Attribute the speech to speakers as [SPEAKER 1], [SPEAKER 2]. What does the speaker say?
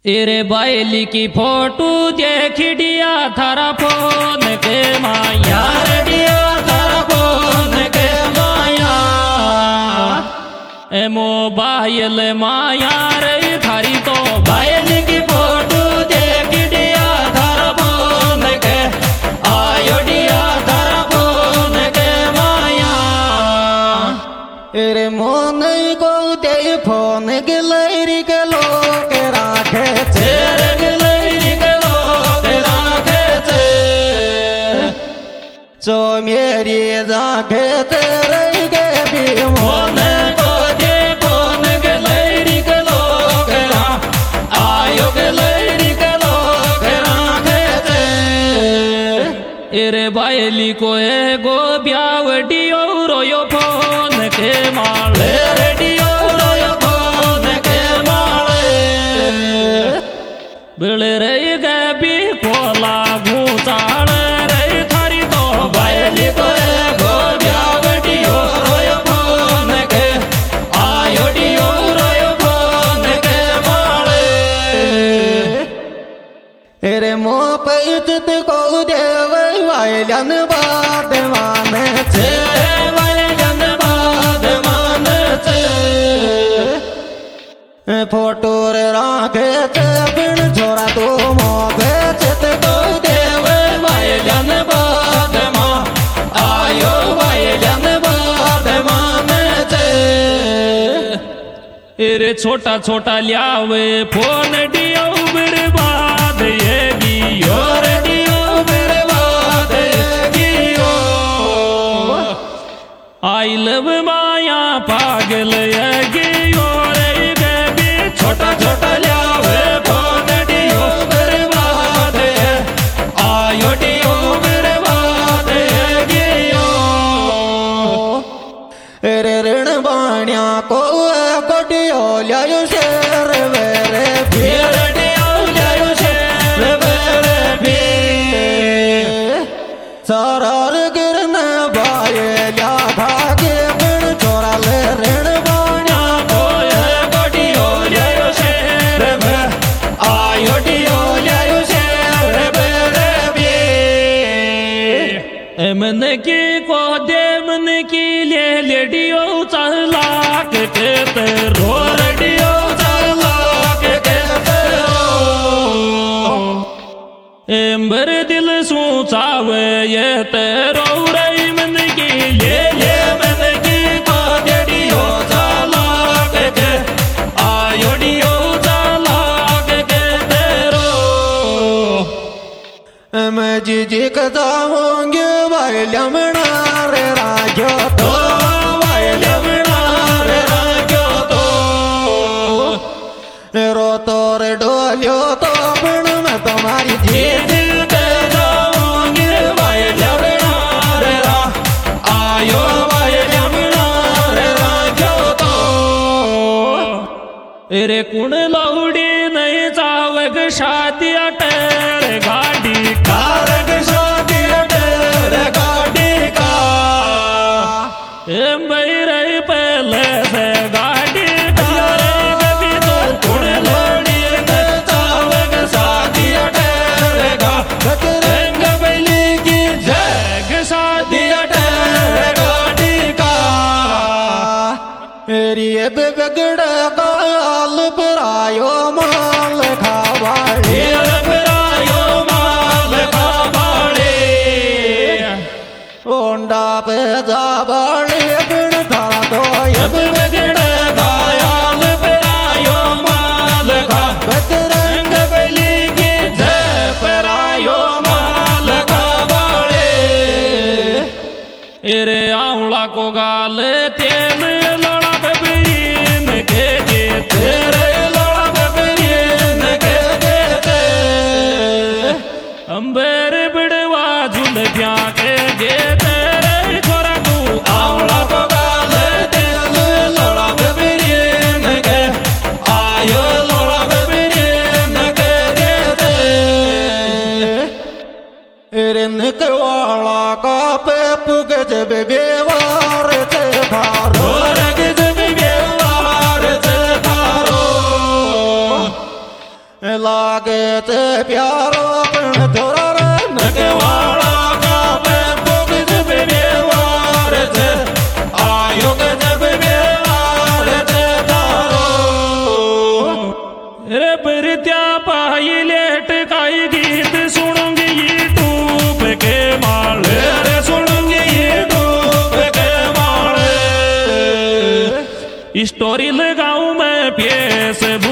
[SPEAKER 1] तेरे बैली की फोटो देख दिया थारा फोन के माया रे दिया थारा फोन के माया ए मोबाइल माया रे थारी तो बैली की फोटो देख दिया थारा फोन के आयो दिया थारा फोन के माया
[SPEAKER 2] तेरे मोन को दे फोन गिलरी के लोग राखे
[SPEAKER 1] तेरे गिलरी के लोग राखे थे
[SPEAKER 2] जो मेरी राखे तेरे के भी मोन
[SPEAKER 1] को दे फोन गिलरी के लोग आयो गिलरी के लोग राखे थे तेरे बैली को एगो ब्यावडियो रोयो फोन के माले रेडियो रोयो फोन के माले बिले रे गबी कोला भूताल रे थारी तो बैली को एगो ब्यावडियो रोयो फोन के आयो डियो रोयो फोन के माले
[SPEAKER 2] तेरे मोह पे इज्जत को देवे वायलन बात माने छे
[SPEAKER 1] वायलन बात माने छे
[SPEAKER 2] फोटो रे राखे छे बिन छोरा तो मोगे चित को
[SPEAKER 1] देवे वायलन बात मा आयो वायलन बात माने छे एरे छोटा छोटा ल्यावे फोन डियो बर्बाद ये गियो रे डियो बर्बाद ये गियो आई लव माया पागल ये गियो रे गबी छोटा छोटा ल्यावे फोन डियो बर्बाद ये आयो डियो बर्बाद ये गियो
[SPEAKER 2] रे ऋण बाण्या को कोटियो ल्यायो शेर वेरे
[SPEAKER 1] फिर डियो ल्यायो शेर वेरे भी
[SPEAKER 2] सरार गिरने बाये ल्या भागे बिन छोरा ले ऋण बाण्या
[SPEAKER 1] कोए गोडियो ल्यायो शेर वे आयो डियो ल्यायो शेर वेरे भी मन की को दे मन की ले लेडियो चला के ते रो रेडियो चला के एम्बर दिल सोचावे ये तेरो रे मन की ले मन की को रेडियो चला के आयो डियो चला के तेरो
[SPEAKER 2] मैं जी कदाऊंगे वायलमना रे राजो तो
[SPEAKER 1] वायलमना रे राजो तो
[SPEAKER 2] रो तो रे डोलियो तो बिन मैं तुम्हारी जीत
[SPEAKER 1] के जाऊंगे वायलमना रे रा आयो वायलमना रे राजो तो रे कुण लौड़ी नहीं चावग शादी अटेर गाड़ी कारग शादी अटेर गाड़ी का मेरे पहले से गाड़ी कार कभी तो कुण लौड़ी नहीं चावग शादी अटेर रंग बैली की जग शादी अटेर गाड़ी का
[SPEAKER 2] मेरी बिगड़ काल पर आयो माल खावाड़ी ओंडा पे जाबाड़ी बिन थारा तो ये
[SPEAKER 1] बिगड़ गायाल परायो माल खा रंग बैली की जय परायो माल खा बाड़े एरे आंवला को गाल तेन लड़ा बबरीन के तेरे लड़ा बबरीन के अंबर बिड़वा झुल प्या के तेरे छोरा तू आंवला को गाल तेन लड़ा बबरीन के आयो लड़ा बबरीन के
[SPEAKER 2] रिनक वाला का पे पुग जब बेवार थे थारो
[SPEAKER 1] रग जब व्यवहार से थारो
[SPEAKER 2] लागे ते प्यारो पण थोड़ा रे नगवाड़ा का पैपोग जब व्यवहार थे आयो जब व्यवहार थे तारो
[SPEAKER 1] रे परत्या पाई लेट काई गीत सुनूंगी यूट्यूब के माले रे सुनूंगी यूट्यूब के माले स्टोरी लगाऊं मैं फेसबुक